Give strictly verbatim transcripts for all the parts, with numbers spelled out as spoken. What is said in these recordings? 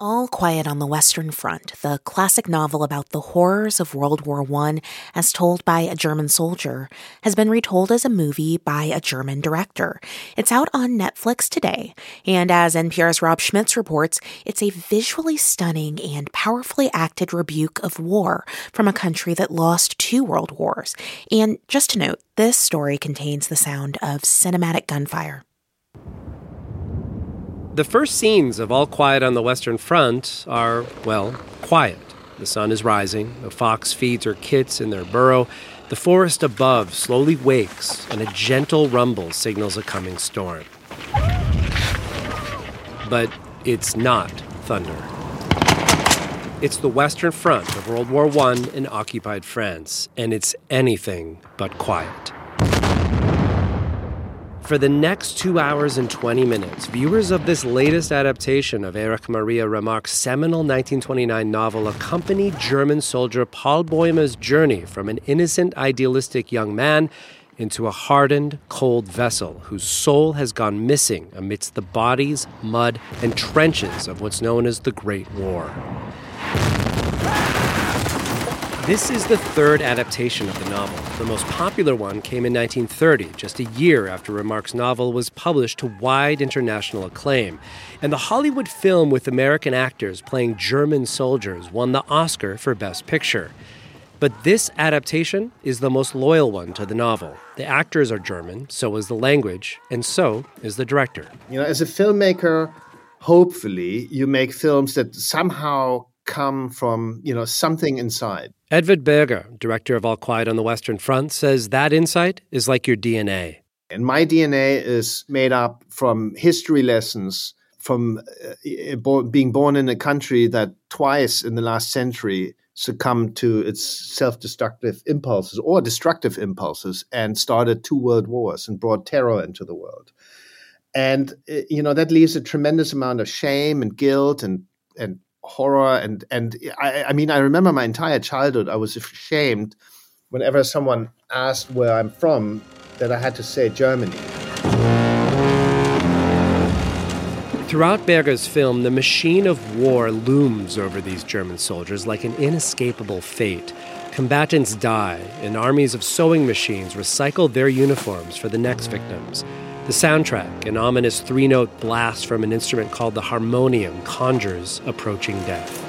All Quiet on the Western Front, the classic novel about the horrors of World War One as told by a German soldier, has been retold as a movie by a German director. It's out on Netflix today, and as N P R's Rob Schmitz reports, it's a visually stunning and powerfully acted rebuke of war from a country that lost two world wars. And just to note, this story contains the sound of cinematic gunfire. The first scenes of All Quiet on the Western Front are, well, quiet. The sun is rising, the fox feeds her kits in their burrow, the forest above slowly wakes, and a gentle rumble signals a coming storm. But it's not thunder. It's the Western Front of World War One in occupied France, and it's anything but quiet. For the next two hours and twenty minutes, viewers of this latest adaptation of Erich Maria Remarque's seminal nineteen twenty-nine novel accompany German soldier Paul Bäumer's journey from an innocent, idealistic young man into a hardened, cold vessel whose soul has gone missing amidst the bodies, mud, and trenches of what's known as the Great War. This is the third adaptation of the novel. The most popular one came in nineteen thirty, just a year after Remarque's novel was published to wide international acclaim. And the Hollywood film with American actors playing German soldiers won the Oscar for Best Picture. But this adaptation is the most loyal one to the novel. The actors are German, so is the language, and so is the director. You know, as a filmmaker, hopefully you make films that somehow come from, you know, something inside. Edvard Berger, director of All Quiet on the Western Front, says that insight is like your D N A. And my D N A is made up from history lessons, from uh, bo- being born in a country that twice in the last century succumbed to its self-destructive impulses or destructive impulses and started two world wars and brought terror into the world. And, uh, you know, that leaves a tremendous amount of shame and guilt and and horror. And, and I, I mean, I remember my entire childhood, I was ashamed whenever someone asked where I'm from, that I had to say Germany. Throughout Berger's film, the machine of war looms over these German soldiers like an inescapable fate. Combatants die, and armies of sewing machines recycle their uniforms for the next victims. The soundtrack, an ominous three-note blast from an instrument called the harmonium, conjures approaching death.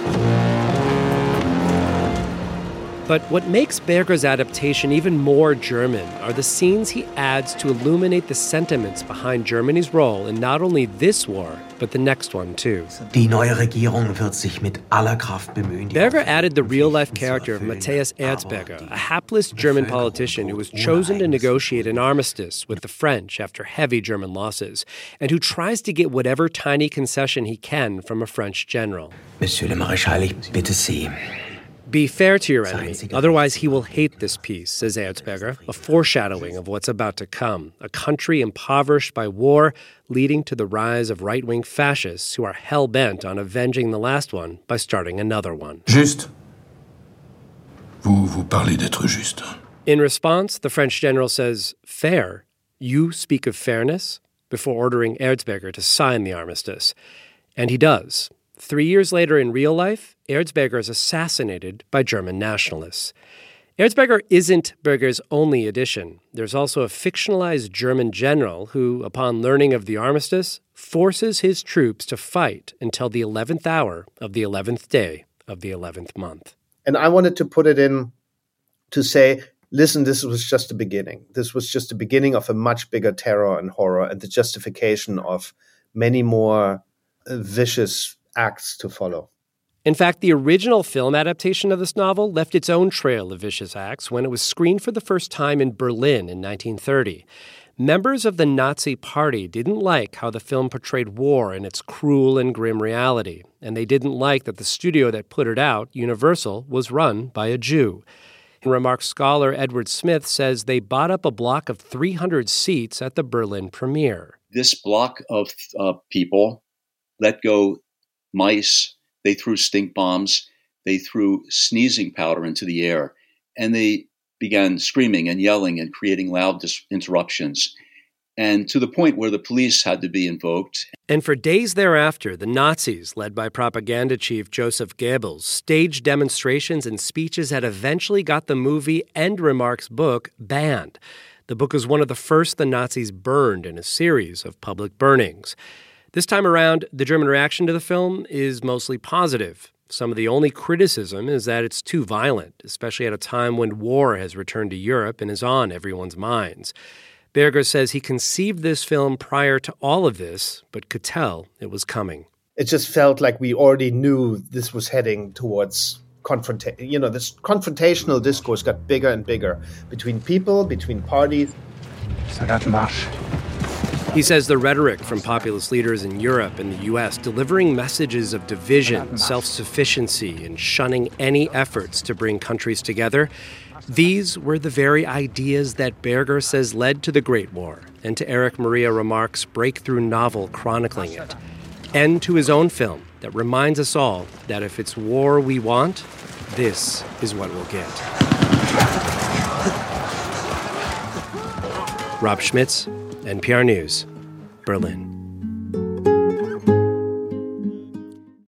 But what makes Berger's adaptation even more German are the scenes he adds to illuminate the sentiments behind Germany's role in not only this war, but the next one too. Die neue Regierung wird sich mit aller Kraft bemühen. Berger added the real-life character of Matthias Erzberger, a hapless German politician who was chosen to negotiate an armistice with the French after heavy German losses, and who tries to get whatever tiny concession he can from a French general. Monsieur le Maréchal, ich bitte Sie. Be fair to your enemy, otherwise he will hate this peace, says Erzberger, a foreshadowing of what's about to come, a country impoverished by war, leading to the rise of right-wing fascists who are hell-bent on avenging the last one by starting another one. Juste. Vous, vous parlez d'être juste. In response, the French general says, fair? You speak of fairness? Before ordering Erzberger to sign the armistice. And he does. Three years later in real life, Erzberger is assassinated by German nationalists. Erzberger isn't Berger's only addition. There's also a fictionalized German general who, upon learning of the armistice, forces his troops to fight until the eleventh hour of the eleventh day of the eleventh month. And I wanted to put it in to say, listen, this was just the beginning. This was just the beginning of a much bigger terror and horror and the justification of many more uh, vicious acts to follow. In fact, the original film adaptation of this novel left its own trail of vicious acts when it was screened for the first time in Berlin in nineteen thirty. Members of the Nazi Party didn't like how the film portrayed war in its cruel and grim reality, and they didn't like that the studio that put it out, Universal, was run by a Jew. Remarque scholar Edward Smith says they bought up a block of three hundred seats at the Berlin premiere. This block of uh, people let go mice, they threw stink bombs, they threw sneezing powder into the air, and they began screaming and yelling and creating loud dis- interruptions. and to the point where the police had to be invoked. And for days thereafter, the Nazis, led by propaganda chief Joseph Goebbels, staged demonstrations and speeches that eventually got the movie and Remarque's book banned. The book was one of the first the Nazis burned in a series of public burnings. This time around, the German reaction to the film is mostly positive. Some of the only criticism is that it's too violent, especially at a time when war has returned to Europe and is on everyone's minds. Berger says he conceived this film prior to all of this, but could tell it was coming. It just felt like we already knew this was heading towards confrontation. You know, this confrontational discourse got bigger and bigger between people, between parties. He says the rhetoric from populist leaders in Europe and the U S delivering messages of division, self-sufficiency, and shunning any efforts to bring countries together, these were the very ideas that Berger says led to the Great War and to Erich Maria Remarque's breakthrough novel chronicling it, and to his own film that reminds us all that if it's war we want, this is what we'll get. Rob Schmitz, N P R News, Berlin.